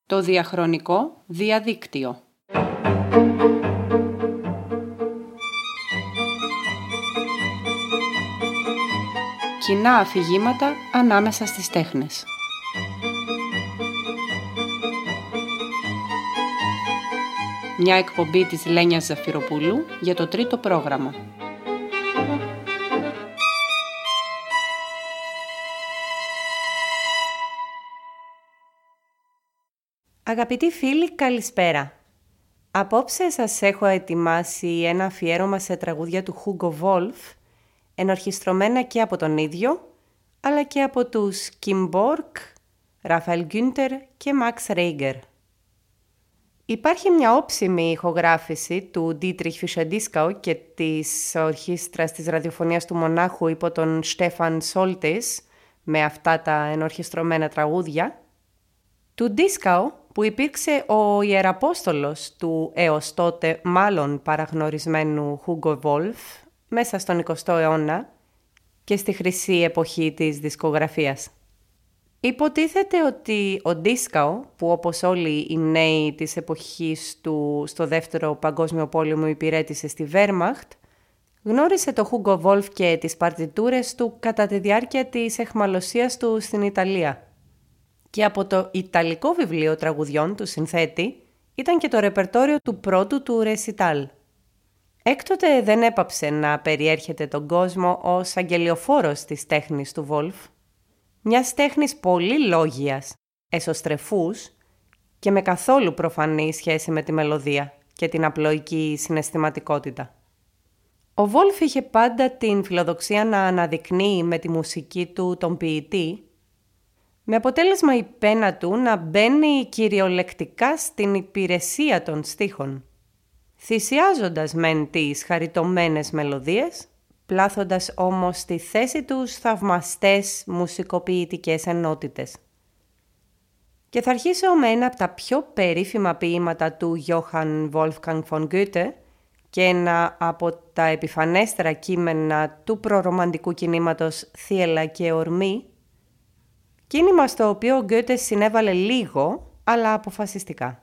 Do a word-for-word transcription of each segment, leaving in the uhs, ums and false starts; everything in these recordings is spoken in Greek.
Το διαχρονικό διαδίκτυο. Κοινά αφηγήματα ανάμεσα στις τέχνες. Μια εκπομπή της Λένιας Ζαφυροπούλου για το τρίτο πρόγραμμα. Αγαπητοί φίλοι, καλησπέρα. Απόψε σας έχω ετοιμάσει ένα αφιέρωμα σε τραγούδια του Hugo Wolf, ενορχιστρωμένα και από τον ίδιο, αλλά και από τους Kim Bork, Raphael Günther και Max Reger. Υπάρχει μια όψιμη ηχογράφηση του Dietrich Fischer-Dieskau και της ορχήστρας της ραδιοφωνίας του Μονάχου υπό τον Stefan Soltis, με αυτά τα ενορχιστρωμένα τραγούδια, του Dieskau, που υπήρξε ο ιεραπόστολος του έως τότε μάλλον παραγνωρισμένου Hugo Wolf μέσα στον εικοστό αιώνα και στη χρυσή εποχή της δισκογραφίας. Υποτίθεται ότι ο Dieskau, που όπως όλοι οι νέοι της εποχής του στο δεύτερο παγκόσμιο πόλεμο υπηρέτησε στη Wehrmacht, γνώρισε το Hugo Wolf και τις παρτιτούρες του κατά τη διάρκεια της αιχμαλωσίας του στην Ιταλία. Και από το Ιταλικό βιβλίο τραγουδιών του συνθέτη ήταν και το ρεπερτόριο του πρώτου του ρεσιτάλ. Έκτοτε δεν έπαψε να περιέρχεται τον κόσμο ως αγγελιοφόρος της τέχνης του Wolf, μιας τέχνης πολύ λόγιας, εσωστρεφούς και με καθόλου προφανή σχέση με τη μελωδία και την απλοϊκή συναισθηματικότητα. Ο Wolf είχε πάντα την φιλοδοξία να αναδεικνύει με τη μουσική του τον ποιητή, με αποτέλεσμα η πένα του να μπαίνει κυριολεκτικά στην υπηρεσία των στίχων, θυσιάζοντας μεν τις χαριτωμένες μελωδίες, πλάθοντας όμως στη θέση τους θαυμαστές μουσικοποιητικές ενότητες. Και θα αρχίσω με ένα από τα πιο περίφημα ποίηματα του Johann Wolfgang von Goethe και ένα από τα επιφανέστερα κείμενα του προρομαντικού κινήματος Θύελλα και Ορμή, κίνημα στο οποίο ο Γκέτε συνέβαλε λίγο, αλλά αποφασιστικά.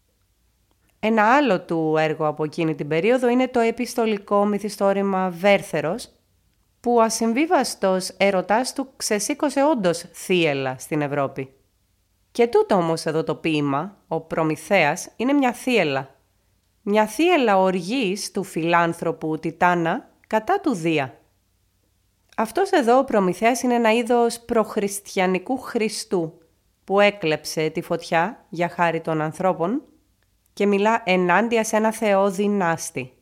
Ένα άλλο του έργο από εκείνη την περίοδο είναι το επιστολικό μυθιστόρημα Βέρθερος, που ο ασυμβίβαστος έρωτάς του ξεσήκωσε όντως θύελλα στην Ευρώπη. Και τούτο όμως εδώ το ποίημα, ο Προμηθέας, είναι μια θύελλα. Μια θύελλα οργής του φιλάνθρωπου Τιτάνα κατά του Δία. Αυτός εδώ ο Προμηθέας είναι ένα είδος προχριστιανικού Χριστού που έκλεψε τη φωτιά για χάρη των ανθρώπων και μιλά ενάντια σε ένα θεό δυνάστη.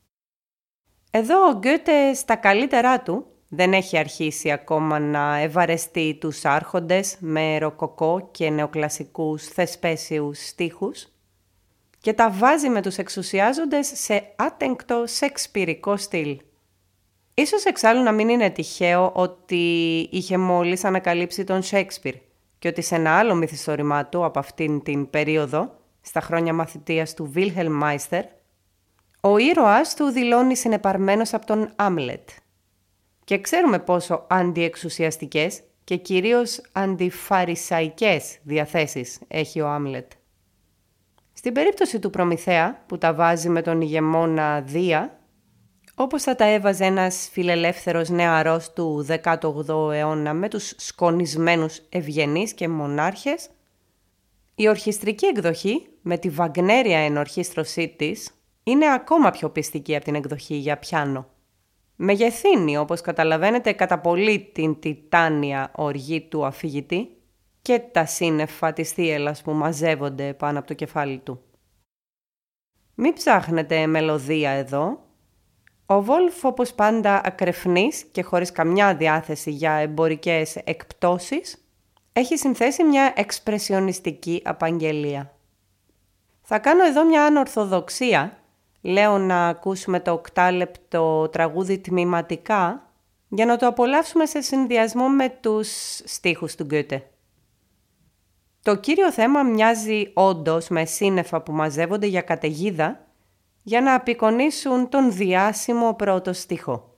Εδώ ο Γκέτε στα καλύτερά του δεν έχει αρχίσει ακόμα να ευαρεστεί τους άρχοντες με ροκοκό και νεοκλασικούς θεσπέσιους στίχους και τα βάζει με τους εξουσιάζοντες σε άτεγκτο σεξπυρικό στυλ. Ίσως εξάλλου να μην είναι τυχαίο ότι είχε μόλις ανακαλύψει τον Σέξπιρ και ότι σε ένα άλλο μυθιστόρημά του από αυτήν την περίοδο, στα χρόνια μαθητείας του Βίλχελμ Μάιστερ, ο ήρωας του δηλώνει συνεπαρμένος από τον Άμλετ. Και ξέρουμε πόσο αντιεξουσιαστικές και κυρίως αντιφαρισαϊκές διαθέσεις έχει ο Άμλετ. Στην περίπτωση του Προμηθέα, που τα βάζει με τον ηγεμόνα Δία, όπως θα τα έβαζε ένας φιλελεύθερος νεαρός του δέκατου όγδοου αιώνα με τους σκονισμένους ευγενείς και μονάρχες, η ορχιστρική εκδοχή με τη βαγνέρια ενορχίστρωσή της είναι ακόμα πιο πιστική από την εκδοχή για πιάνο. Μεγεθύνει, όπως καταλαβαίνετε, κατά πολύ την τιτάνια οργή του αφηγητή και τα σύννεφα της θύελλας που μαζεύονται πάνω από το κεφάλι του. Μην ψάχνετε μελωδία εδώ. Ο Wolf, όπως πάντα ακρεφνής και χωρίς καμιά διάθεση για εμπορικές εκπτώσεις, έχει συνθέσει μια εξπρεσιονιστική απαγγελία. Θα κάνω εδώ μια ανορθοδοξία, λέω να ακούσουμε το οκτάλεπτο τραγούδι τμηματικά, για να το απολαύσουμε σε συνδυασμό με τους στίχους του Γκέτε. Το κύριο θέμα μοιάζει όντως με σύννεφα που μαζεύονται για καταιγίδα, για να απεικονίσουν τον διάσημο πρώτο στίχο.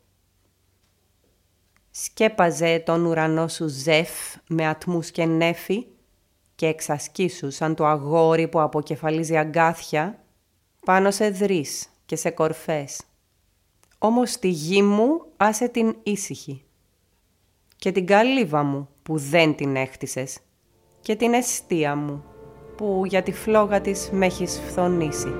Σκέπαζε τον ουρανό σου Ζεφ με ατμούς και νέφη και εξασκήσου σαν το αγόρι που αποκεφαλίζει αγκάθια πάνω σε δρύς και σε κορφές. Όμως τη γη μου άσε την ήσυχη και την καλύβα μου που δεν την έχτισες και την εστία μου που για τη φλόγα της μ' έχεις φθονήσει.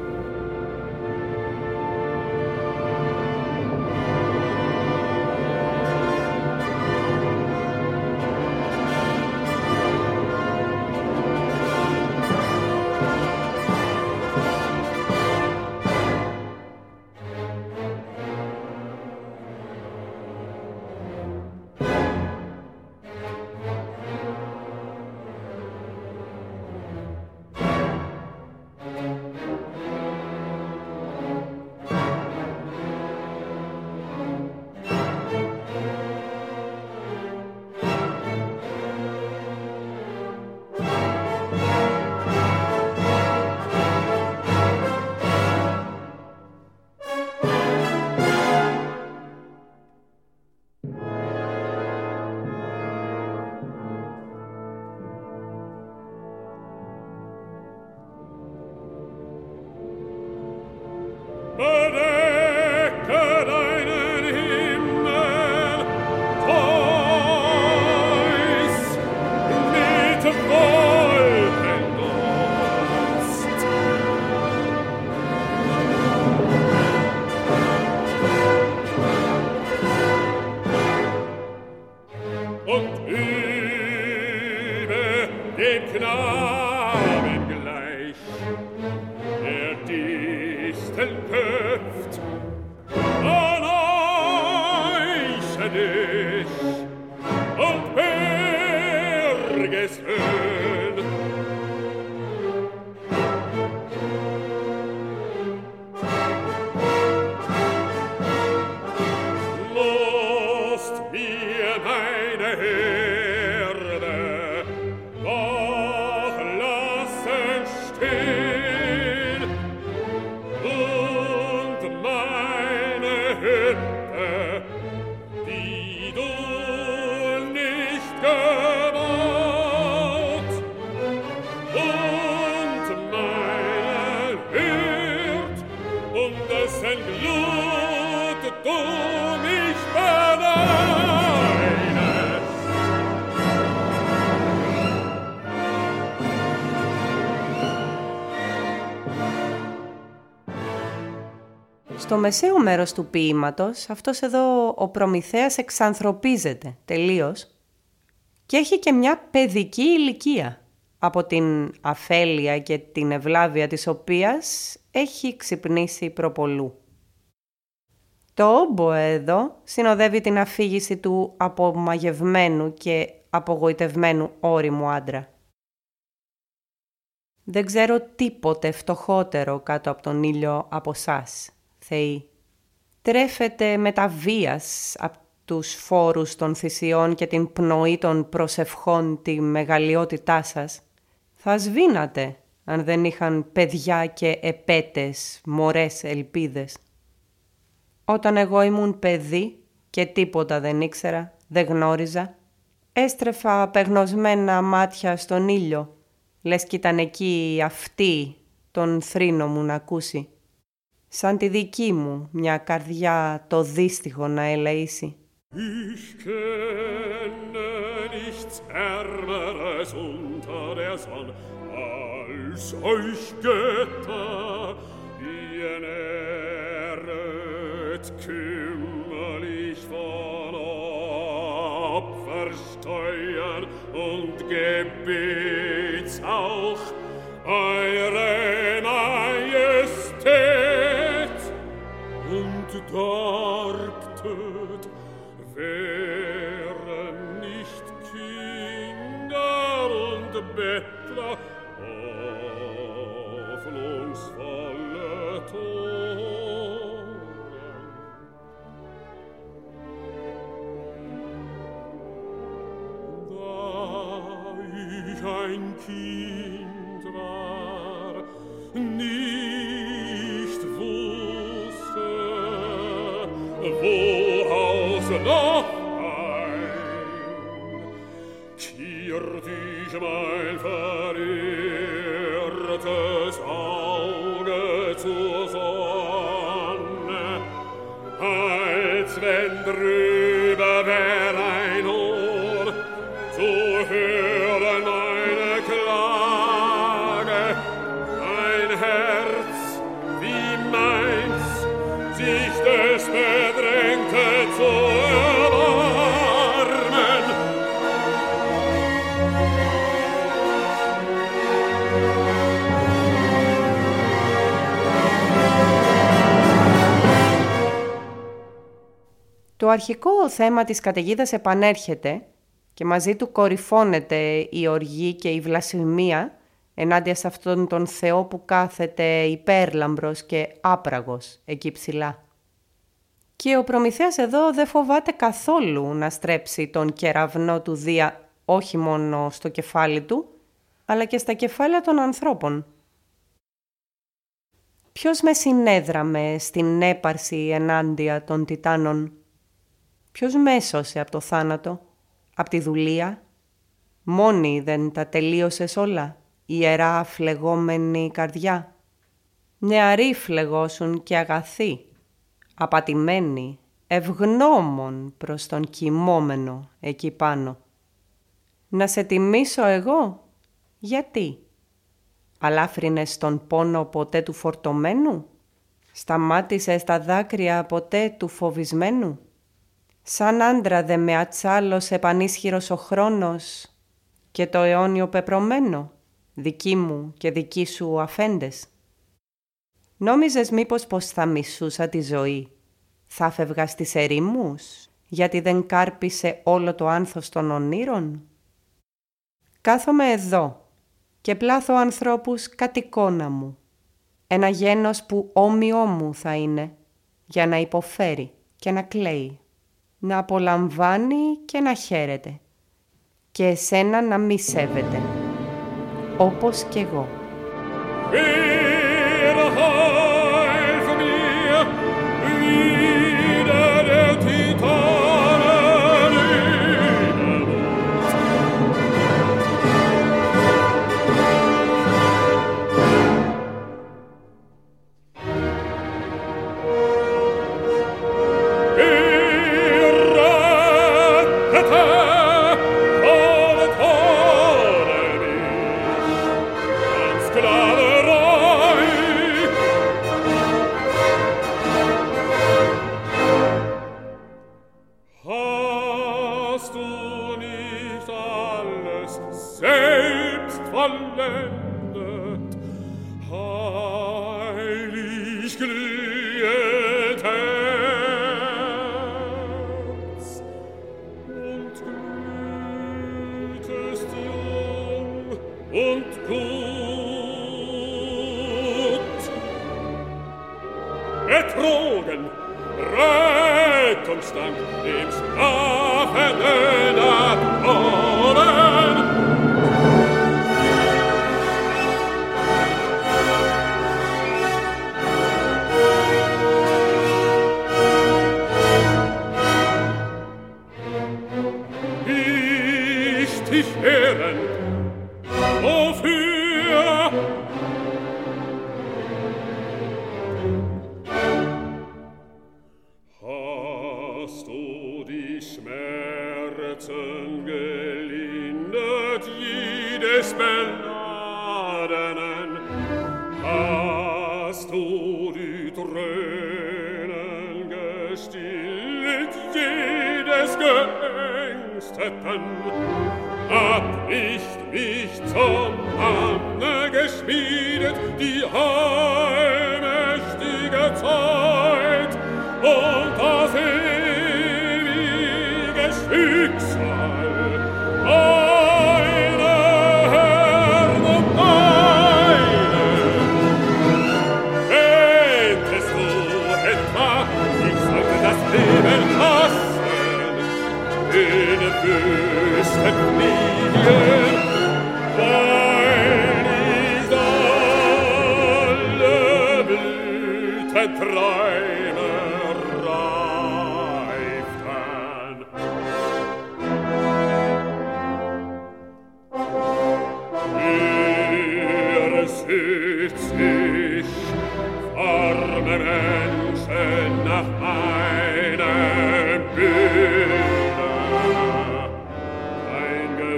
Στο μεσαίο μέρος του ποίηματος, αυτός εδώ ο Προμηθέας εξανθρωπίζεται τελείως και έχει και μια παιδική ηλικία, από την αφέλεια και την ευλάβεια της οποίας έχει ξυπνήσει προπολού. Το όμποε εδώ συνοδεύει την αφήγηση του απομαγευμένου και απογοητευμένου ώριμου άντρα. Δεν ξέρω τίποτε φτωχότερο κάτω από τον ήλιο από σας, Θεοί. Τρέφετε με τα βίας από τους φόρους των θυσιών και την πνοή των προσευχών τη μεγαλειότητά σας. Θα σβήνατε αν δεν είχαν παιδιά και επέτες, μωρές ελπίδες. Όταν εγώ ήμουν παιδί και τίποτα δεν ήξερα, δεν γνώριζα, έστρεφα απεγνωσμένα μάτια στον ήλιο, λες κι ήταν εκεί αυτή τον θρήνο μου να ακούσει. Σαν τη δική μου μια καρδιά το δύστιχο να ελεήσει. Ich kenne nichts Ärmeres unter der Sonne als euch Götter, ihr nähret kümmerlich von Opfersteuern und Gebetshauch eure Majestät und darbtet, wären nicht Kinder und Bettler hoffnungsvolle Toren. Da ich ein Kind war, nicht wusste, woraus noch ein, kehrt ich ich mein verirrtes Auge zur Sonne, als wenn drüber wär ein Ohr, zu hören eine Klage, ein Herz wie meins, sich des Bedrängten zu erbarmen. Το αρχικό θέμα της καταιγίδας επανέρχεται και μαζί του κορυφώνεται η οργή και η βλασφημία ενάντια σε αυτόν τον Θεό που κάθεται υπέρλαμπρος και άπραγος εκεί ψηλά. Και ο Προμηθέας εδώ δεν φοβάται καθόλου να στρέψει τον κεραυνό του Δία όχι μόνο στο κεφάλι του, αλλά και στα κεφάλια των ανθρώπων. Ποιος με συνέδραμε στην έπαρση ενάντια των Τιτάνων? Ποιος με έσωσε από το θάνατο, από τη δουλεία? Μόνη δεν τα τελείωσες όλα, ιερά φλεγόμενη καρδιά? Νεαροί φλεγώσουν και αγαθοί, απατημένοι, ευγνώμων προς τον κοιμόμενο εκεί πάνω. Να σε τιμήσω εγώ? Γιατί? Αλάφρυνες τον πόνο ποτέ του φορτωμένου? Σταμάτησες τα δάκρυα ποτέ του φοβισμένου? Σαν άντρα δε με ατσάλωσε πανίσχυρος ο χρόνος και το αιώνιο πεπρωμένο, δική μου και δική σου αφέντες? Νόμιζες μήπως πως θα μισούσα τη ζωή, θα φεύγα στις ερήμους, γιατί δεν κάρπισε όλο το άνθος των ονείρων? Κάθομαι εδώ και πλάθω ανθρώπους κατ' εικόνα μου, ένα γένος που όμοιό μου θα είναι, για να υποφέρει και να κλαίει, να απολαμβάνει και να χαίρεται, και εσένα να μη σέβεται, όπως κι εγώ. Träume rein.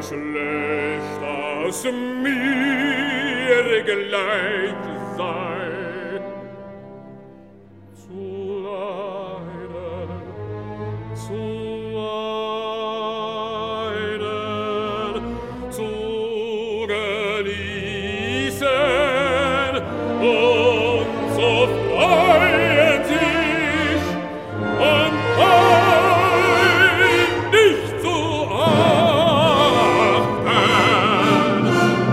schlecht aus mir gleich sei. Zu leiden, zu leiden, zu genießen und zu freuen sich und ein nicht zu achten.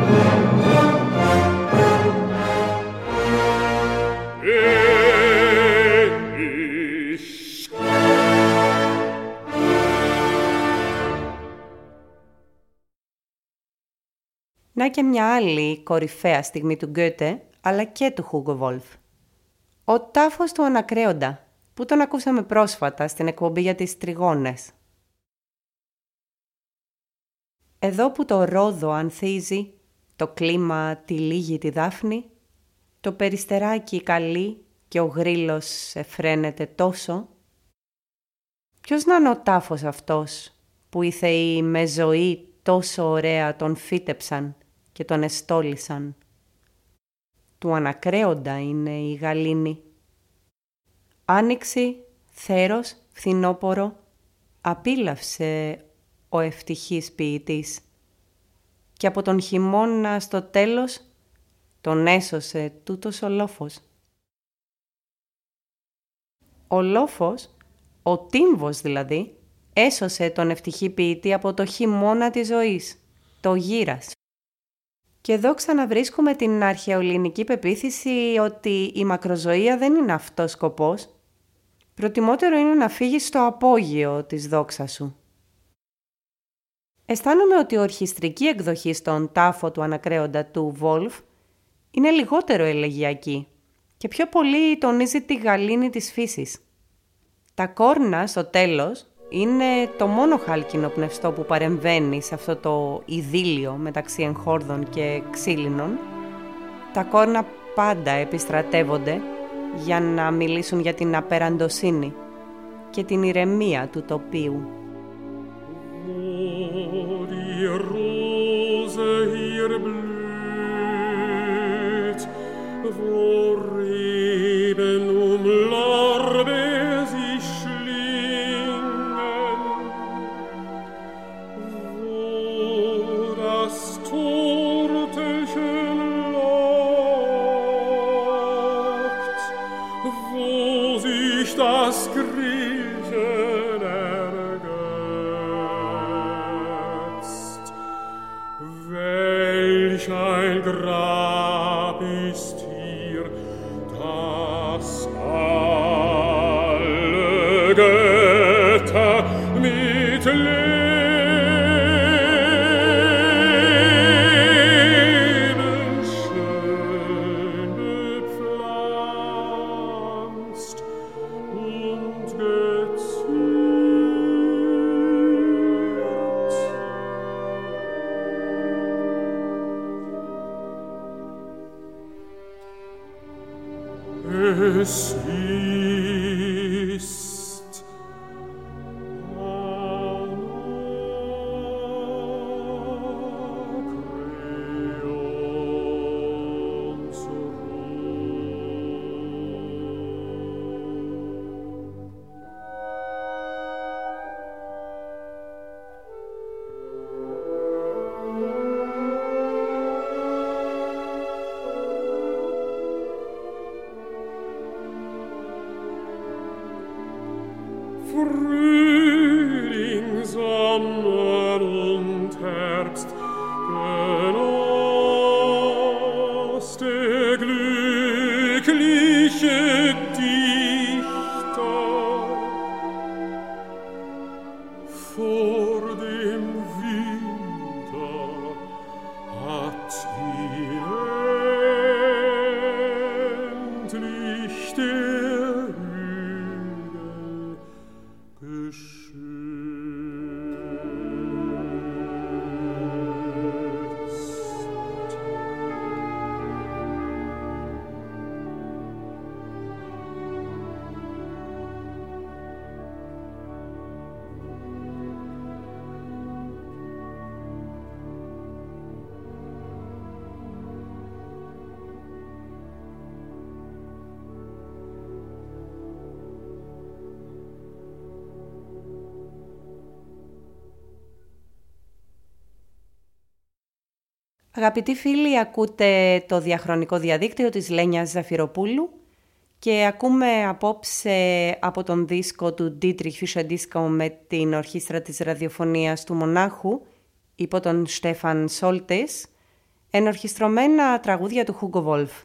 Ich Να και μια άλλη κορυφαία στιγμή του Γκέτε, αλλά και του Χούγκο Βόλφ. Ο τάφος του Ανακρέοντα, που τον ακούσαμε πρόσφατα στην εκπομπή για τις τριγώνες. Εδώ που το ρόδο ανθίζει, το κλίμα τυλίγει τη δάφνη, το περιστεράκι καλεί και ο γρίλος εφραίνεται τόσο. Ποιος να είναι ο τάφος αυτός που οι θεοί με ζωή τόσο ωραία τον φύτεψαν και τον εστόλισαν? Του Ανακρέοντα είναι η γαλήνη. Άνοιξη, θέρος, φθινόπορο, απίλαυσε ο ευτυχής ποιητής. Και από τον χειμώνα στο τέλος τον έσωσε τούτος ο λόφος. Ο λόφος, ο τύμβος δηλαδή, έσωσε τον ευτυχή ποιητή από το χειμώνα της ζωής, το γύρας. Και εδώ ξαναβρίσκουμε την αρχαιοελληνική πεποίθηση ότι η μακροζωία δεν είναι αυτός σκοπός. Προτιμότερο είναι να φύγεις στο απόγειο της δόξας σου. Αισθάνομαι ότι η ορχιστρική εκδοχή στον τάφο του Ανακρέοντα του Βόλφ είναι λιγότερο ελεγιακή και πιο πολύ τονίζει τη γαλήνη της φύσης. Τα κόρνα στο τέλος είναι το μόνο χάλκινο πνευστό που παρεμβαίνει σε αυτό το ειδήλιο μεταξύ εγχόρδων και ξύλινων. Τα κόρνα πάντα επιστρατεύονται για να μιλήσουν για την απεραντοσύνη και την ηρεμία του τοπίου. Das Griechen ergötzt. Welch ein Grab ist hier, das alle Götter mit Leben schön bepflanzt und geziert. Es ist Frühling, Sommer und Herbst genoss der glückliche Dichter. Vor dem Winter hat ihn endlich der Hügel geschützt. Αγαπητοί φίλοι, ακούτε το διαχρονικό διαδίκτυο της Λένιας Ζαφυροπούλου και ακούμε απόψε από τον δίσκο του Dietrich Fischer-Dieskau με την ορχήστρα της ραδιοφωνίας του Μονάχου υπό τον Στέφαν Σόλτες, ενορχιστρωμένα τραγούδια του Hugo Wolf.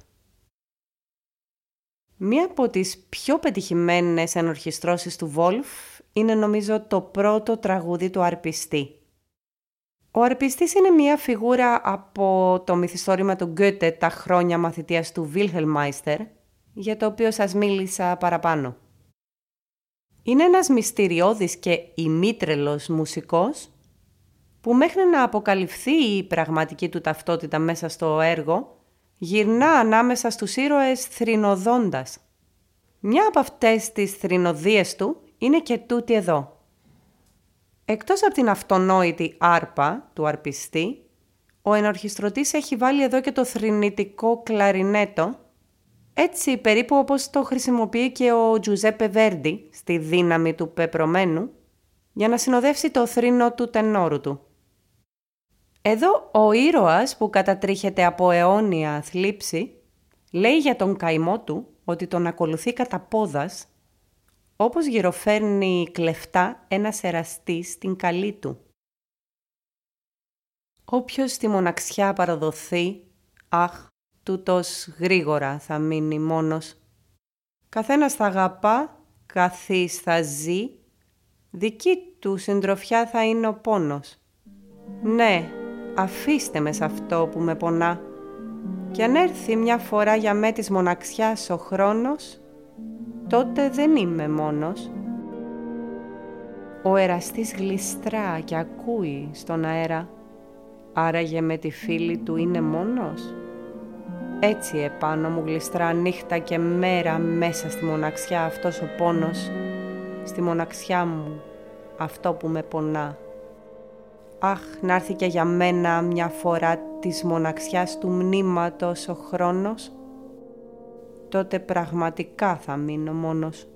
Μία από τις πιο πετυχημένες ενορχιστρώσεις του Wolf είναι νομίζω το πρώτο τραγούδι του Αρπιστή. Ο αρπιστής είναι μια φιγούρα από το μυθιστόρημα του Γκέτε «Τα χρόνια μαθητείας του Βίλχελμ Μάιστερ», για το οποίο σας μίλησα παραπάνω. Είναι ένας μυστηριώδης και ημίτρελος μουσικός που μέχρι να αποκαλυφθεί η πραγματική του ταυτότητα μέσα στο έργο, γυρνά ανάμεσα στους ήρωες θρηνοδώντας. Μια από αυτές τις θρηνοδίες του είναι και τούτη εδώ. Εκτός από την αυτονόητη άρπα του αρπιστή, ο ενορχιστρωτής έχει βάλει εδώ και το θρηνητικό κλαρινέτο, έτσι περίπου όπως το χρησιμοποιεί και ο Τζουζέπε Βέρντι στη δύναμη του πεπρωμένου, για να συνοδεύσει το θρήνο του τενόρου του. Εδώ ο ήρωας που κατατρίχεται από αιώνια θλίψη, λέει για τον καημό του ότι τον ακολουθεί κατά πόδας, όπως γυροφέρνει κλεφτά ένας εραστής στην καλή του. Όποιος στη μοναξιά παραδοθεί, αχ, τούτος γρήγορα θα μείνει μόνος. Καθένας θα αγαπά, καθής θα ζει, δική του συντροφιά θα είναι ο πόνος. Ναι, αφήστε με σ' αυτό που με πονά, κι αν έρθει μια φορά για με της μοναξιάς ο χρόνος, τότε δεν είμαι μόνος. Ο εραστής γλιστρά και ακούει στον αέρα, άραγε με τη φίλη του είναι μόνος. Έτσι επάνω μου γλιστρά νύχτα και μέρα μέσα στη μοναξιά αυτός ο πόνος, στη μοναξιά μου αυτό που με πονά. Αχ, να έρθει και για μένα μια φορά της μοναξιάς του μνήματος ο χρόνος, τότε πραγματικά θα μείνω μόνος.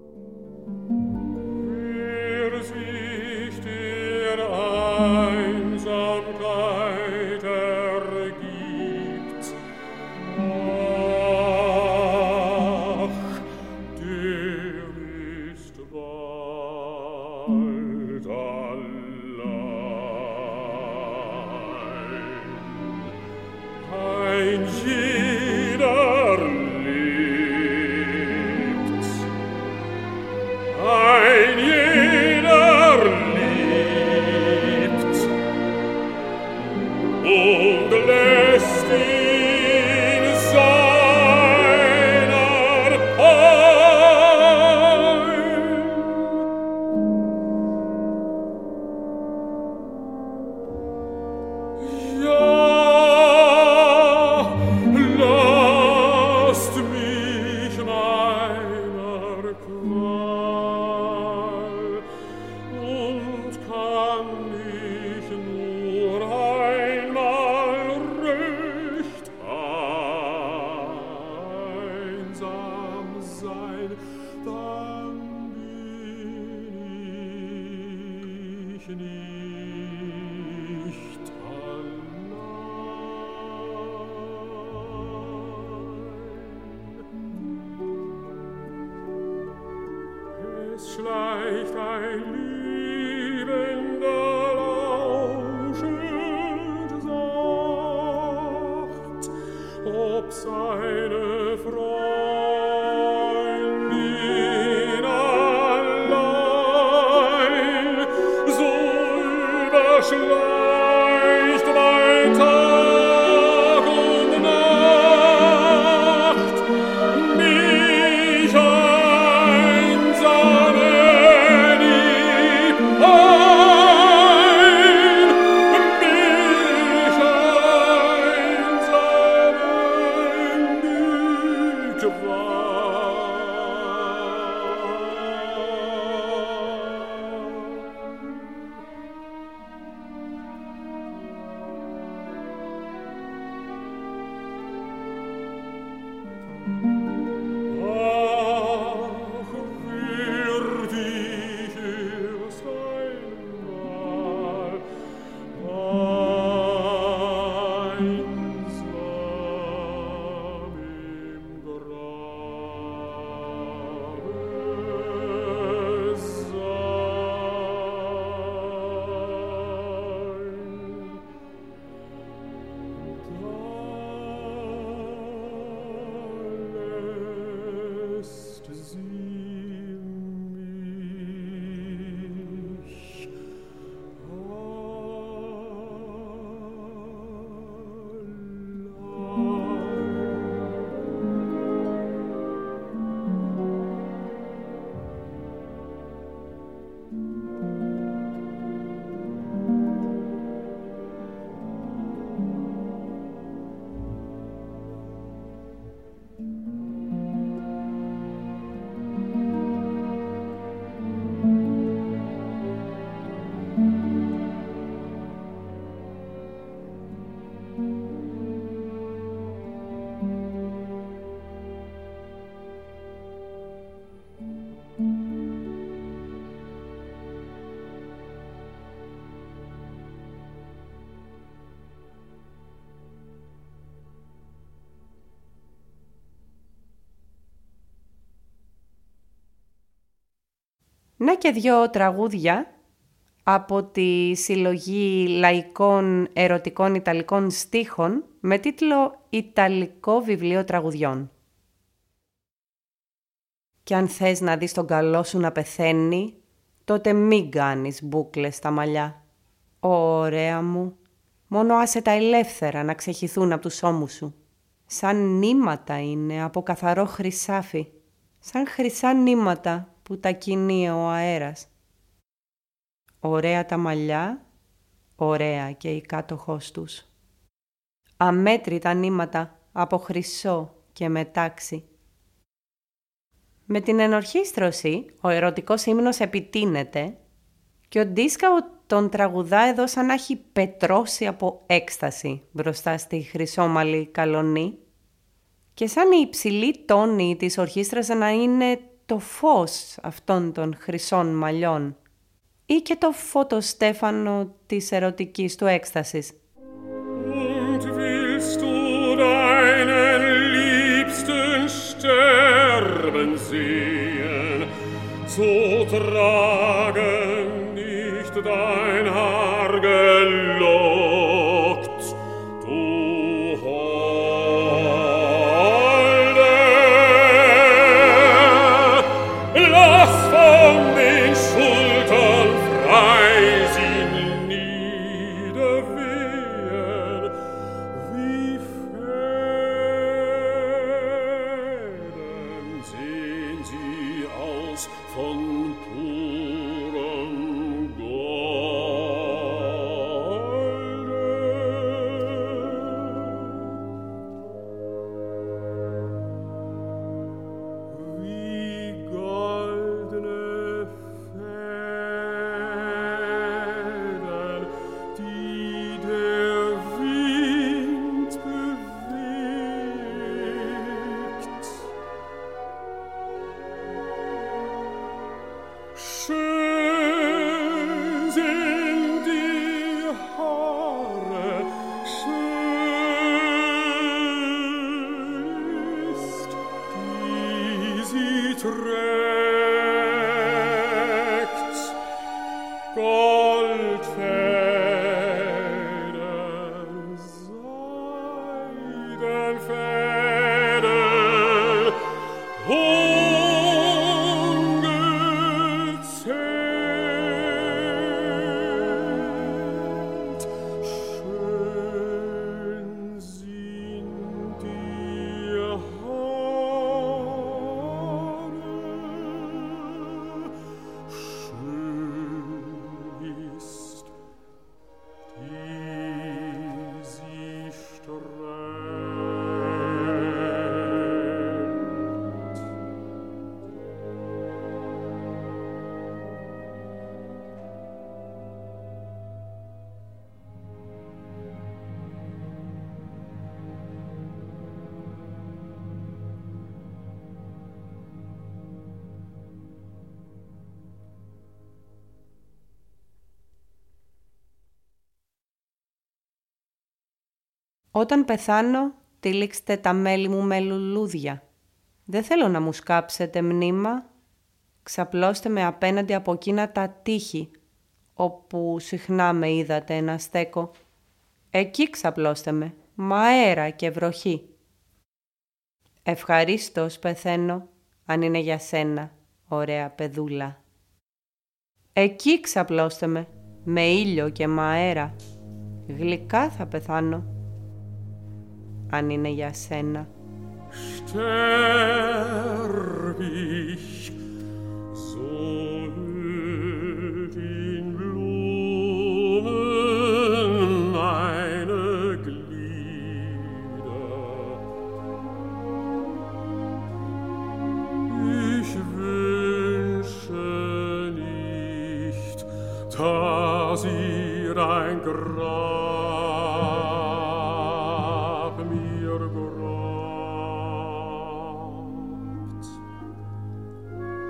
Schleicht ein liebender, lauschend sacht, ob seine Freundin allein so überschleicht mein Tag und Nacht, mich einsame Να και δυο τραγούδια από τη συλλογή λαϊκών ερωτικών ιταλικών στίχων με τίτλο «Ιταλικό βιβλίο τραγουδιών». Κι αν θες να δεις τον καλό σου να πεθαίνει, τότε μην κάνεις μπούκλες στα μαλλιά. Ωραία μου, μόνο άσε τα ελεύθερα να ξεχυθούν από τους ώμους σου. Σαν νήματα είναι από καθαρό χρυσάφι, σαν χρυσά νήματα που τα κινεί ο αέρας. Ωραία τα μαλλιά, ωραία και η κάτοχός τους. Αμέτρητα νήματα από χρυσό και μετάξι. Με την ενορχήστρωση, ο ερωτικός ύμνος επιτείνεται και ο Ντίσκαο τον τραγουδά εδώ σαν να έχει πετρώσει από έκσταση μπροστά στη χρυσόμαλη καλονή και σαν η υψηλή τόνη της ορχήστρας να είναι το φως αυτών των χρυσών μαλλιών ή και το φωτοστέφανο της ερωτικής του έκστασης. Und willst du deinen Liebsten sterben sehen, so trage nicht dein Haar gelockt, du Holde. Lass von den Schultern frei sie niederwehen, wie Fäden sehen sie aus von purem Golde. Wie goldene Fäden, die der Wind bewegt. Schön sind die Haare, schön ist, die sie trägt. Goldfäden, Seidenfäden, ungezählt. Schön sind die Haare, schön ist, die sie streckt. Όταν πεθάνω, τυλίξτε τα μέλη μου με λουλούδια. Δεν θέλω να μου σκάψετε μνήμα. Ξαπλώστε με απέναντι από εκείνα τα τείχη, όπου συχνά με είδατε να στέκω. Εκεί ξαπλώστε με, μ' αέρα και βροχή. Ευχαρίστως πεθαίνω, αν είναι για σένα, ωραία παιδούλα. Εκεί ξαπλώστε με, με ήλιο και μ' αέρα. Γλυκά θα πεθάνω, αν είναι για σένα. Sterb ich, so hüllt in Blumen meine Glieder. Ich wünsche nicht, dass ihr ein Grab mir grabt.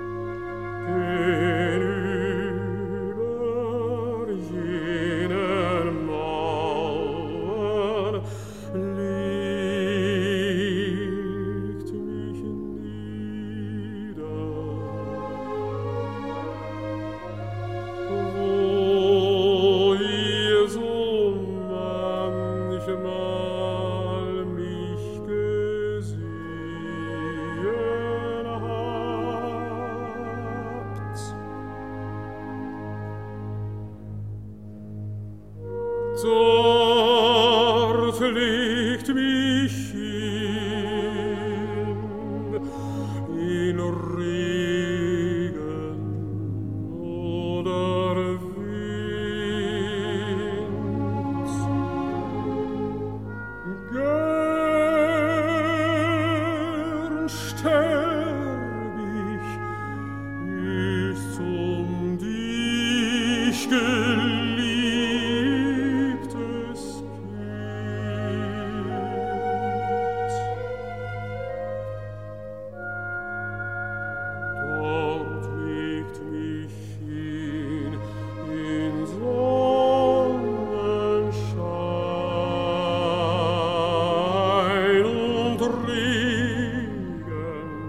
einmal mich gesehen habt. Dort legt mich hin, in Regen oder Wind. Gern sterb ich, ich's um dich geliebtes Kind. Dort legt mich hin in Sonnenschein und Regen.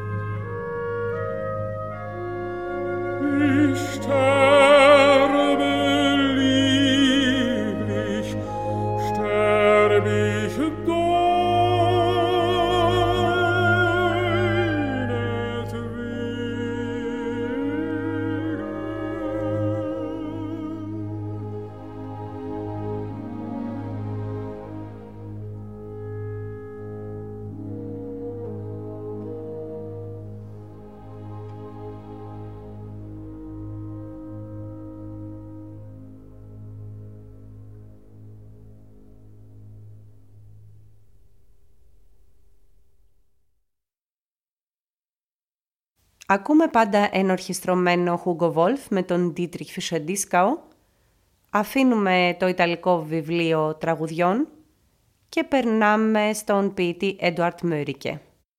Ich sterbe lieblich, sterb ich Ακούμε πάντα ενορχιστρωμένο Hugo Wolf με τον Dietrich Fischer-Dieskau. Αφήνουμε το ιταλικό βιβλίο τραγουδιών και περνάμε στον ποιητή Eduard Mörike.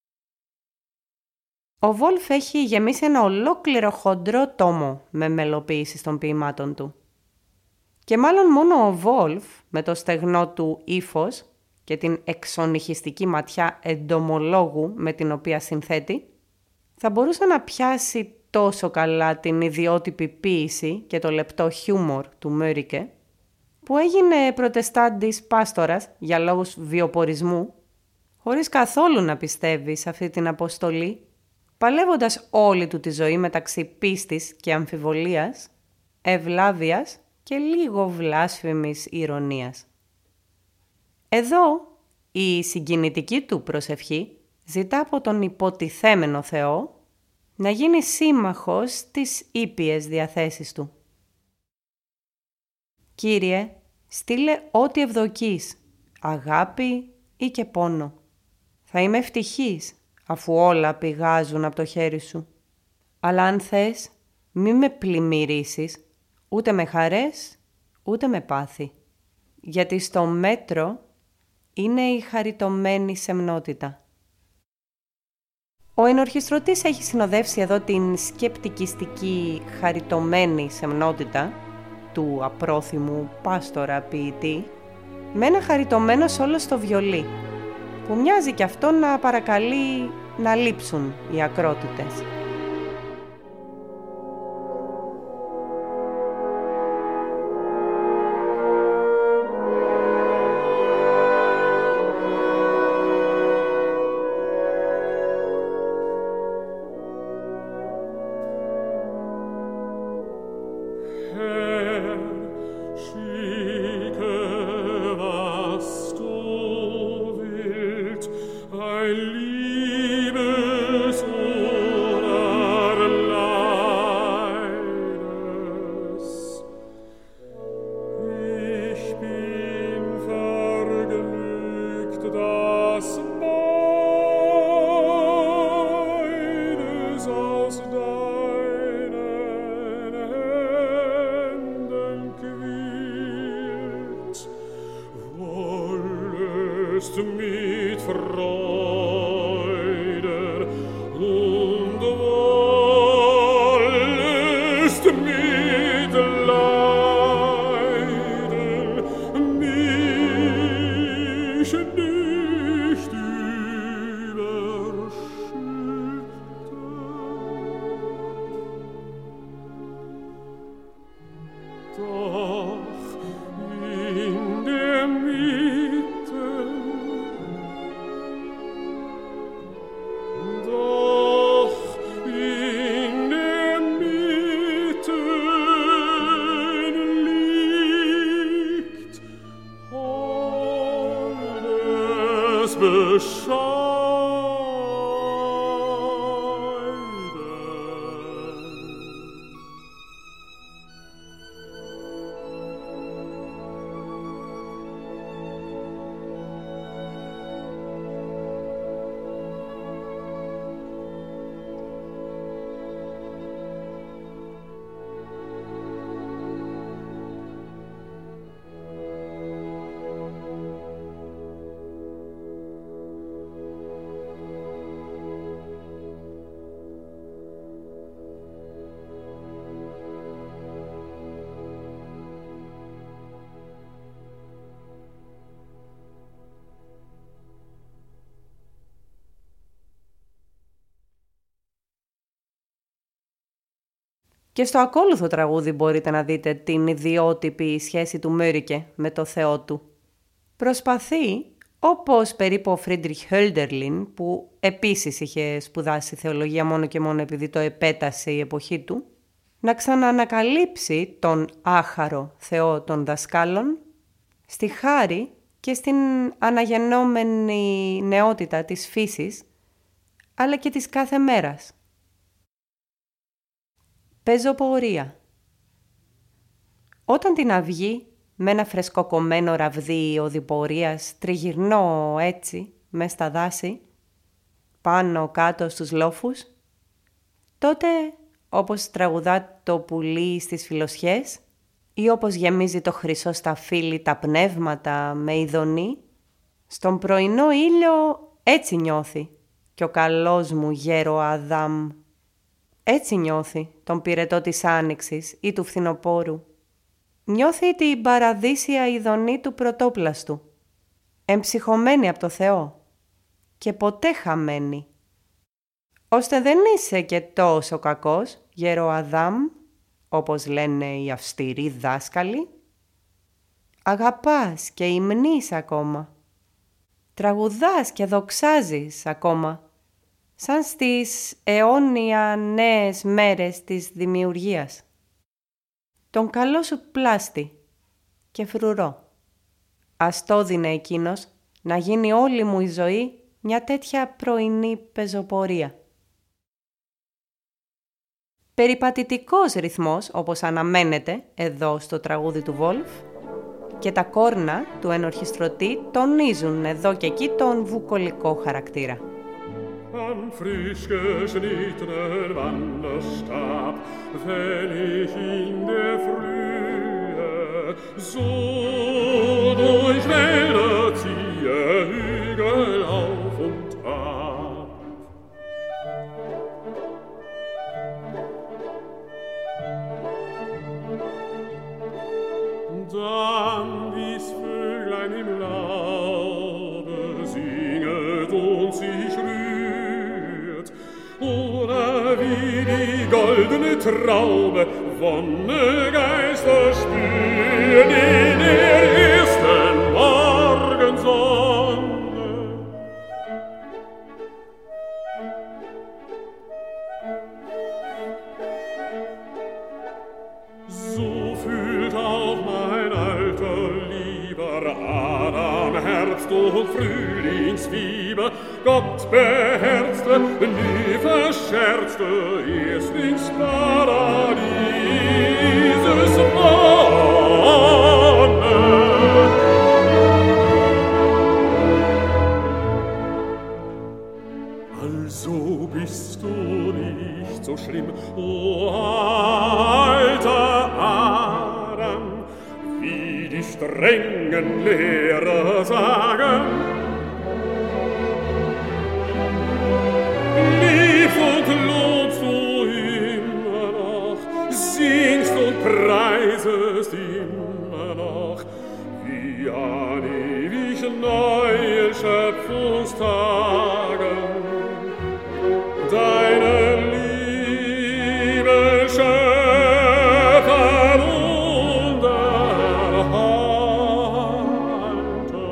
Ο Wolf έχει γεμίσει ένα ολόκληρο χοντρό τόμο με μελοποίησεις των ποιημάτων του. Και μάλλον μόνο ο Wolf, με το στεγνό του ύφος και την εξονυχιστική ματιά εντομολόγου με την οποία συνθέτει, θα μπορούσε να πιάσει τόσο καλά την ιδιότυπη ποίηση και το λεπτό χιούμορ του Mörike, που έγινε προτεστάντης πάστορας για λόγους βιοπορισμού, χωρίς καθόλου να πιστεύει σε αυτή την αποστολή, παλεύοντας όλη του τη ζωή μεταξύ πίστης και αμφιβολίας, ευλάβειας και λίγο βλάσφημης ηρωνίας. Εδώ η συγκινητική του προσευχή ζητά από τον υποτιθέμενο Θεό να γίνει σύμμαχος της ήπιες διαθέσεις του. Κύριε, στείλε ό,τι ευδοκείς, αγάπη ή και πόνο. Θα είμαι ευτυχής, αφού όλα πηγάζουν από το χέρι σου. Αλλά αν θες, μη με πλημμυρίσεις, ούτε με χαρές, ούτε με πάθη. Γιατί στο μέτρο είναι η χαριτωμένη σεμνότητα. Ο ενορχιστρωτής έχει συνοδεύσει εδώ την σκεπτικιστική χαριτωμένη σεμνότητα του απρόθυμου πάστορα ποιητή με ένα χαριτωμένο σόλο στο βιολί, που μοιάζει κι αυτό να παρακαλεί να λείψουν οι ακρότητες. Mit Freude und wollest mit Leiden mich nicht überschütten. Doch in der Mitte es bescheiden. Και στο ακόλουθο τραγούδι μπορείτε να δείτε την ιδιότυπη σχέση του Μόρικε με το Θεό του. Προσπαθεί, όπως περίπου ο Φρίντριχ Χόλντερλιν, που επίσης είχε σπουδάσει θεολογία μόνο και μόνο επειδή το επέτασε η εποχή του, να ξαναανακαλύψει τον άχαρο Θεό των δασκάλων στη χάρη και στην αναγεννόμενη νεότητα της φύσης, αλλά και της κάθε μέρας. Πεζοπορία. Όταν την αυγή με ένα φρεσκοκομμένο ραβδί οδηπορίας τριγυρνώ έτσι μες στα δάση, πάνω κάτω στους λόφους, τότε όπως τραγουδά το πουλί στις φιλοσιές ή όπως γεμίζει το χρυσό σταφύλι τα πνεύματα με ειδονή, στον πρωινό ήλιο έτσι νιώθει κι ο καλός μου γέρο Αδάμ. Έτσι νιώθει τον πυρετό της άνοιξης ή του φθινοπόρου. Νιώθει την παραδείσια ειδονή του πρωτόπλαστου, εμψυχωμένη από το Θεό και ποτέ χαμένη. Ώστε δεν είσαι και τόσο κακός, γέρο Αδάμ, όπως λένε οι αυστηροί δάσκαλοι. Αγαπάς και υμνείς ακόμα. Τραγουδάς και δοξάζεις ακόμα, σαν στις αιώνια νέες μέρες της δημιουργίας. Τον καλό σου πλάστη και φρουρό. Ας το δίνε εκείνος να γίνει όλη μου η ζωή μια τέτοια πρωινή πεζοπορία. Περιπατητικός ρυθμός, όπως αναμένεται εδώ στο τραγούδι του Βόλφ, και τα κόρνα του ενορχιστρωτή τονίζουν εδώ και εκεί τον βουκολικό χαρακτήρα. Am frisch geschnittenen Wanderstab, wenn ich in der Frühe so durch Wälder ziehe, Hügel auf und ab. Dann wie's Vöglein im Laube singet und sich rührt, oder wie die goldene Traube Wonne Geister spürt in der ersten Morgensonne. So fühlt auch mein alter lieber Adam Herbst und Frühlingsfieber, Gott beherzte, nie verscherzte, Erstlingsparadieses Wonne. Also bist du nicht so schlimm, o alter Adam, wie die strengen Lehrer sagen. Lieb und lobst du immer noch, singst und preisest immer noch, wie an ewig neuen Schöpfungstagen. Deine Liebe Schöpfer und Erhalter.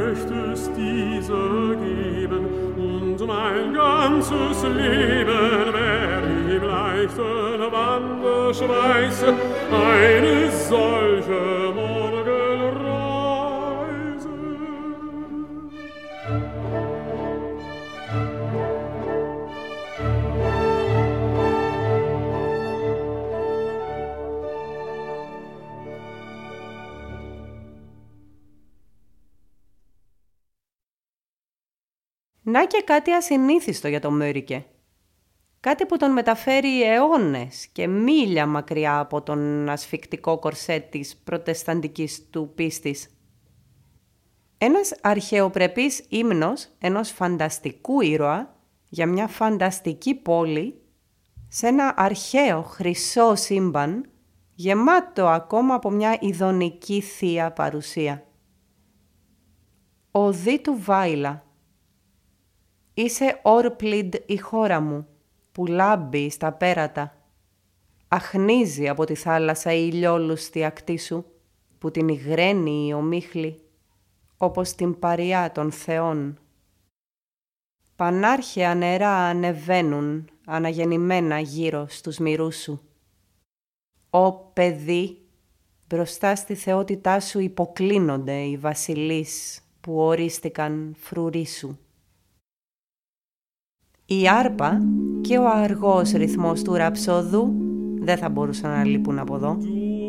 möchtest diese geben, und mein ganzes Leben wär im leichten Wanderschweiß eine solche Morgenreise. Να και κάτι ασυνήθιστο για τον Μόρικε. Κάτι που τον μεταφέρει αιώνες και μίλια μακριά από τον ασφικτικό κορσέ της προτεσταντικής του πίστης. Ένας αρχαιοπρεπής ύμνος ενός φανταστικού ήρωα για μια φανταστική πόλη σε ένα αρχαίο χρυσό σύμπαν γεμάτο ακόμα από μια ειδονική θεία παρουσία. Οδή του Βάιλα. Είσαι Όρπλιντ η χώρα μου, που λάμπει στα πέρατα. Αχνίζει από τη θάλασσα η ηλιόλουστη ακτή σου, που την υγραίνει η ομίχλη, όπως την παριά των θεών. Πανάρχαια νερά ανεβαίνουν, αναγεννημένα γύρω στους μυρούς σου. Ω παιδί, μπροστά στη θεότητά σου υποκλίνονται οι βασιλείς που ορίστηκαν φρουροί σου. Η άρπα και ο αργός ρυθμός του ραψόδου δεν θα μπορούσαν να λείπουν από εδώ.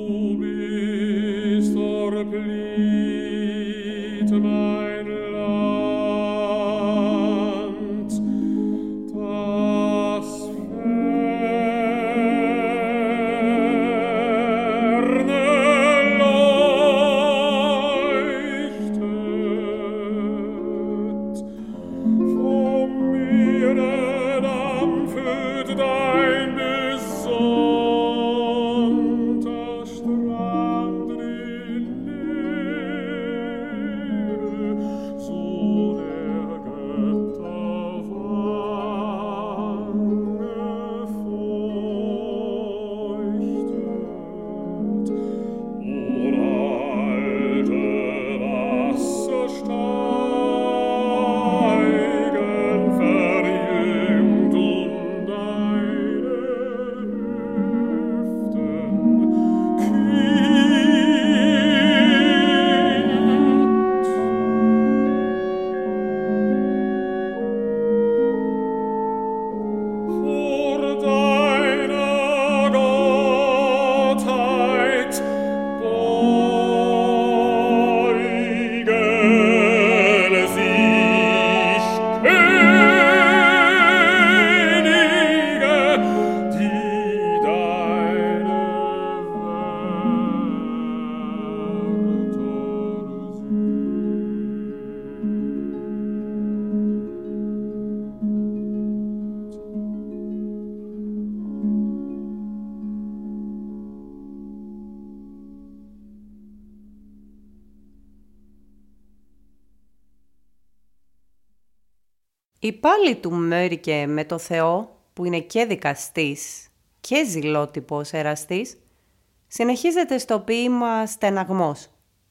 Η πάλη του Μόρικε με το Θεό, που είναι και δικαστής και ζηλότυπος εραστής, συνεχίζεται στο ποίημα «Στεναγμός».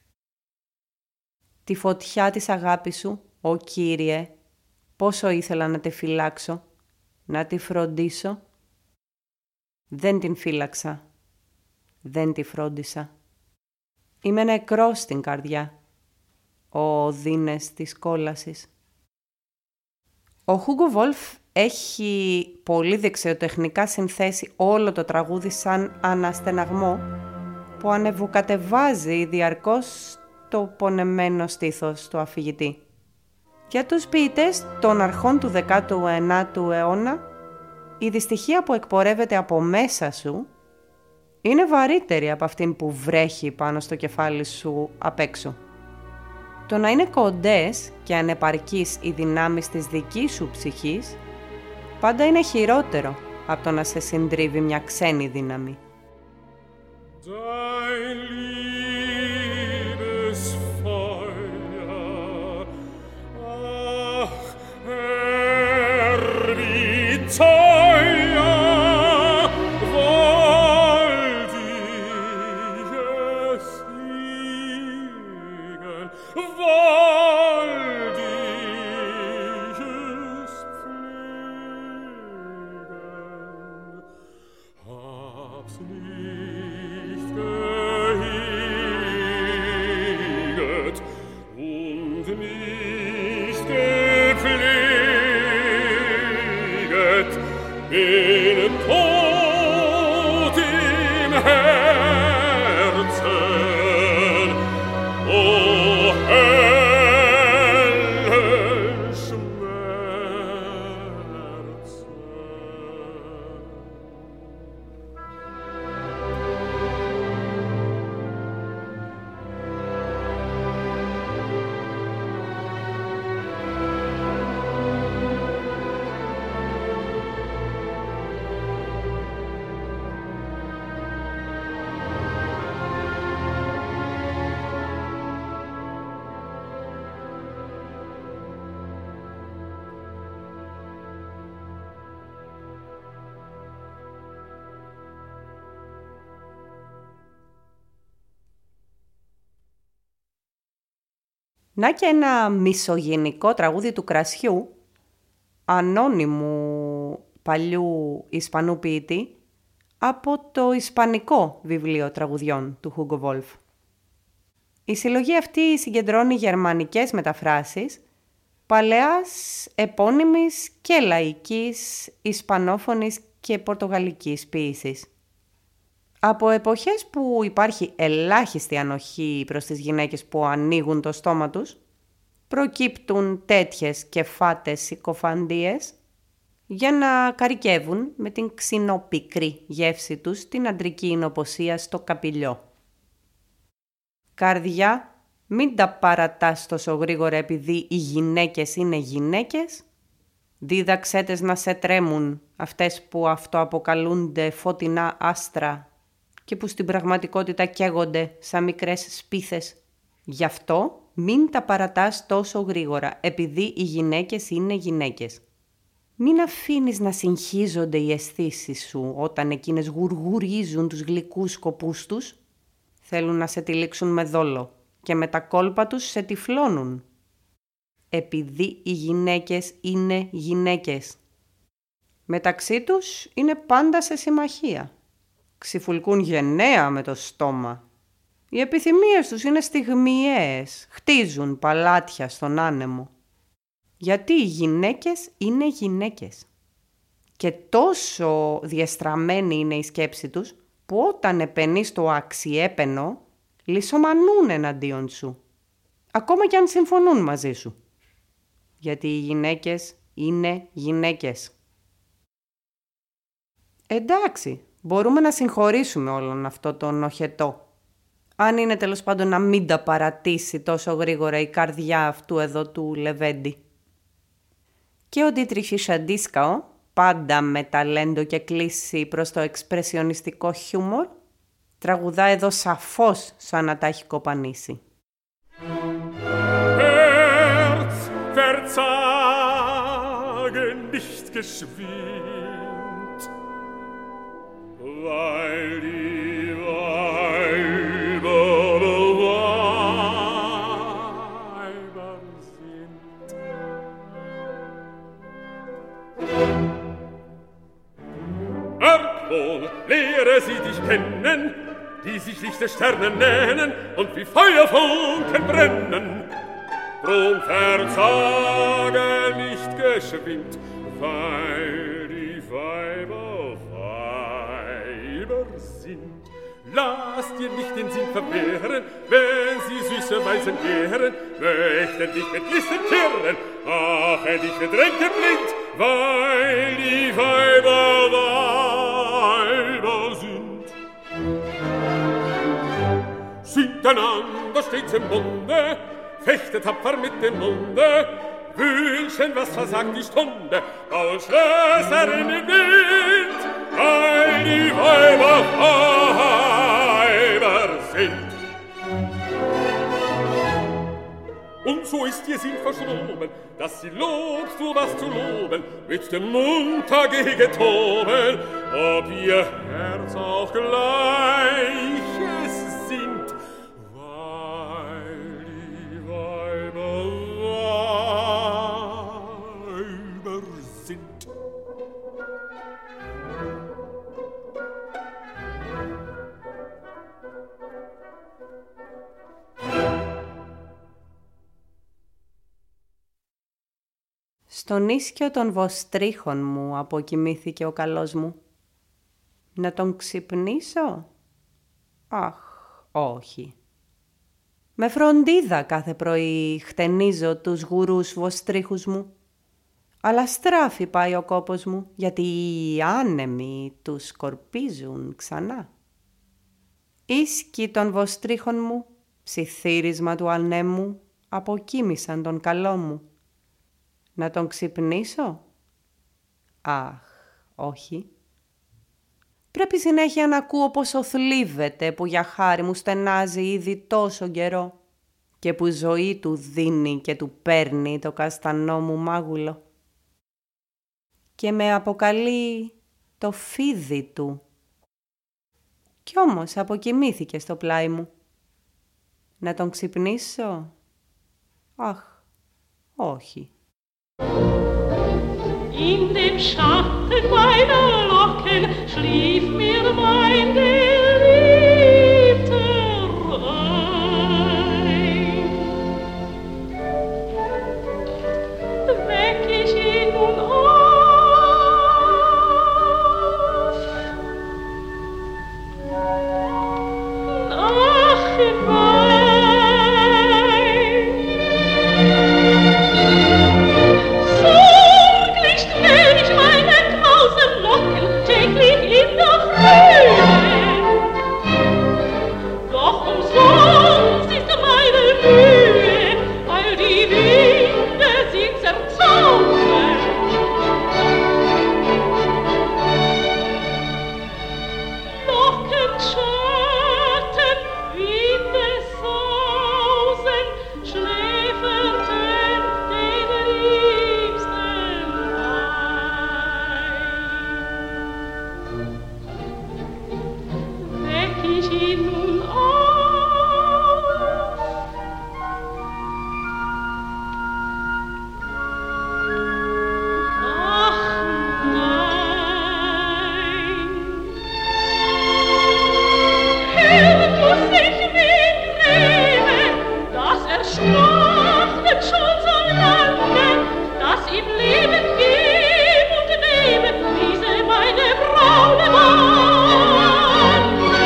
Τη φωτιά της αγάπης σου, «Ω Κύριε, πόσο ήθελα να τη φυλάξω, να τη φροντίσω. Δεν την φύλαξα, δεν τη φρόντισα. Είμαι νεκρός στην καρδιά, ο οδύνες της κόλασης». Ο Χούγκο Βόλφ έχει πολύ δεξιοτεχνικά συνθέσει όλο το τραγούδι σαν αναστεναγμό που ανεβοκατεβάζει διαρκώς το πονεμένο στήθος του αφηγητή. Για τους ποιητές των αρχών του δέκατου ένατου αιώνα, η δυστυχία που εκπορεύεται από μέσα σου είναι βαρύτερη από αυτήν που βρέχει πάνω στο κεφάλι σου απ' έξω. Το να είναι κοντές και ανεπαρκείς οι δυνάμεις της δικής σου ψυχής πάντα είναι χειρότερο από το να σε συντρίβει μια ξένη δύναμη. Wollt Να και ένα μισογενικό τραγούδι του Κρασιού, ανώνυμου παλιού Ισπανού ποιητή, από το ισπανικό βιβλίο τραγουδιών του Χούγκο Βόλφ. Η συλλογή αυτή συγκεντρώνει γερμανικές μεταφράσεις παλαιάς, επώνυμης και λαϊκής, ισπανόφωνης και πορτογαλικής ποίησης. Από εποχές που υπάρχει ελάχιστη ανοχή προς τις γυναίκες που ανοίγουν το στόμα τους, προκύπτουν τέτοιες κεφάτες συκοφαντίες για να καρικεύουν με την ξινοπικρή γεύση τους την αντρική εινοποσία στο καπηλιό. Καρδιά, μην τα παρατάς τόσο γρήγορα επειδή οι γυναίκες είναι γυναίκες. Δίδαξέ τες να σε τρέμουν αυτές που αυτοαποκαλούνται φωτεινά άστρα και που στην πραγματικότητα καίγονται σαν μικρές σπίθες. Γι' αυτό μην τα παρατάς τόσο γρήγορα επειδή οι γυναίκες είναι γυναίκες. Μην αφήνεις να συγχύζονται οι αισθήσεις σου όταν εκείνες γουργουρίζουν τους γλυκούς σκοπούς τους. Θέλουν να σε τυλίξουν με δόλο και με τα κόλπα τους σε τυφλώνουν. Επειδή οι γυναίκες είναι γυναίκες. Μεταξύ τους είναι πάντα σε συμμαχία. Ξυφουλκούν γενναία με το στόμα. Οι επιθυμίες τους είναι στιγμιαίες, χτίζουν παλάτια στον άνεμο. Γιατί οι γυναίκες είναι γυναίκες. Και τόσο διεστραμμένη είναι η σκέψη τους, που όταν επενείς το αξιέπαινο, λυσομανούν εναντίον σου. Ακόμα κι αν συμφωνούν μαζί σου. Γιατί οι γυναίκες είναι γυναίκες. Εντάξει, μπορούμε να συγχωρήσουμε όλον αυτό το νοχετό. Αν είναι τέλος πάντων να μην τα παρατήσει τόσο γρήγορα η καρδιά αυτού εδώ του Λεβέντη. Και ο Ντίτριχ Ισαντίσκαο, πάντα με ταλέντο και κλίση προς το εξπρεσιονιστικό χιούμορ, τραγουδά εδώ σαφώς σαν να τα έχει κοπανίσει. Herz, verzage nicht geschwind, weil die Weiber Weiber sind. Erdwohl, lehre sie dich kennen, die sich Licht der Sterne nennen und wie Feuerfunken brennen. Drum verzage nicht geschwind, weil die Weiber Weiber sind. Lass dir nicht den Sinn verwehren, wenn sie süße Weisen ehren, möchten dich mit Listen kehren, mache dich mit Ränken blind, weil die Weiber Weiber sind. Singt einander stets im Munde, fechtet tapfer mit dem Munde, wünschen, was versagt die Stunde, bauen Schlösser in den Wind, weil die Weiber Weiber sind. Und so ist ihr Sinn verschroben, dass sie lobst, wo was zu loben, mit dem Mund dagegen toben, ob ihr Herz auch gleiches sind, weil die Weiber Weiber sind. Στον ίσκιο των βοστρίχων μου αποκοιμήθηκε ο καλός μου. Να τον ξυπνήσω? Αχ, όχι. Με φροντίδα κάθε πρωί χτενίζω τους γουρούς βοστρίχους μου. Αλλά στράφη πάει ο κόπος μου, γιατί οι άνεμοι τους σκορπίζουν ξανά. Ίσκοι των βοστρίχων μου, ψιθύρισμα του ανέμου, αποκοίμησαν τον καλό μου. Να τον ξυπνήσω? Αχ, όχι. Πρέπει συνέχεια να ακούω πόσο θλίβεται που για χάρη μου στενάζει ήδη τόσο καιρό και που ζωή του δίνει και του παίρνει το καστανό μου μάγουλο. Και με αποκαλεί το φίδι του. Κι όμως αποκοιμήθηκε στο πλάι μου. Να τον ξυπνήσω? Αχ, όχι. In dem Schatten meiner Locken schlief mir mein Geliebter ein. Weck ich ihn nun auf, ach, nein. Sorglich dreh ich meine krausen Locken täglich in der Frühe. Doch umsonst ist meine Mühe, all die Winde sie zerzaubern. Lockenschatten, Winde sausen, schläferten den Liebsten ein. Weck ich ihn nun auf, ach nein. Hört muss ich mich nehmen, dass er schlachtet schon so lange, dass ihm Leben geb und nehme diese meine braune Wange.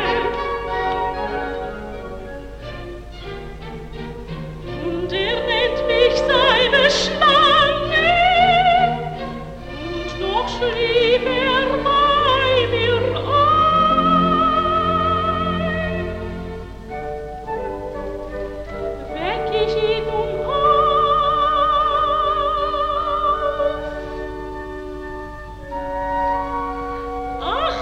Und er nennt mich seine Schlange, und doch schlief er bei mir ein. Weck ich ihn nun auf, ach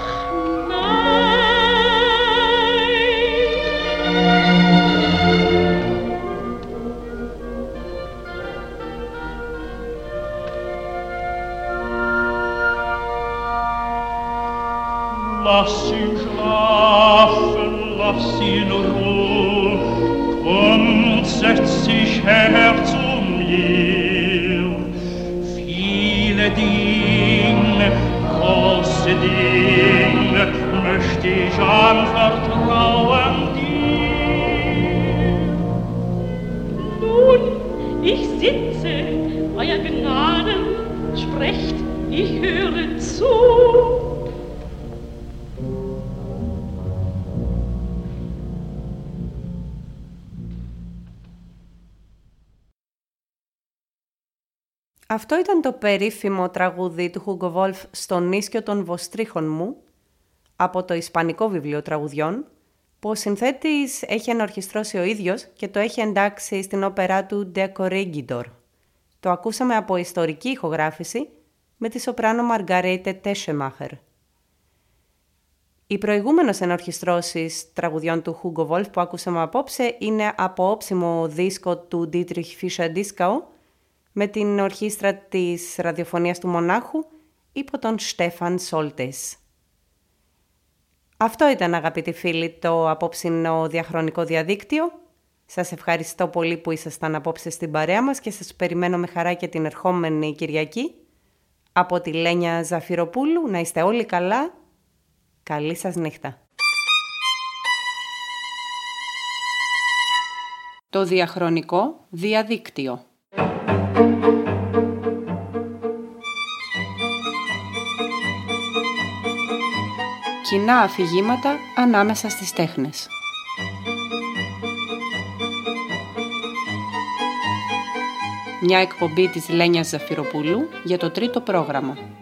Lass ihn schlafen, lass ihn ruhen, komm, setz dich her zu mir. Viele Dinge, große Dinge, möchte ich anvertrauen dir. Nun, ich sitze, euer Gnaden, sprecht, ich höre zu. Αυτό ήταν το περίφημο τραγούδι του Χούγκο Βόλφ «Στον ίσκιο των βοστρίχων μου» από το Ισπανικό βιβλίο τραγουδιών, που ο συνθέτης έχει ενορχιστρώσει ο ίδιος και το έχει εντάξει στην όπερά του «De Corregidor». Το ακούσαμε από ιστορική ηχογράφηση με τη σοπράνο Μαργαρέιτε Τέσσεμάχερ. Οι προηγούμενες ενορχιστρώσεις τραγουδιών του Χούγκο Βόλφ που ακούσαμε απόψε είναι από όψιμο δίσκο του Dietrich Fischer-Dieskau με την ορχήστρα της ραδιοφωνίας του Μονάχου υπό τον Στέφαν Σόλτες. Αυτό ήταν, αγαπητοί φίλοι, το απόψινο διαχρονικό διαδίκτυο. Σας ευχαριστώ πολύ που ήσασταν απόψε στην παρέα μας και σας περιμένω με χαρά και την ερχόμενη Κυριακή. Από τη Λένια Ζαφυροπούλου, να είστε όλοι καλά. Καλή σας νύχτα. Το διαχρονικό διαδίκτυο. Κοινά αφηγήματα ανάμεσα στις τέχνες. Μια εκπομπή της Λένιας Ζαφυροπούλου για το τρίτο πρόγραμμα.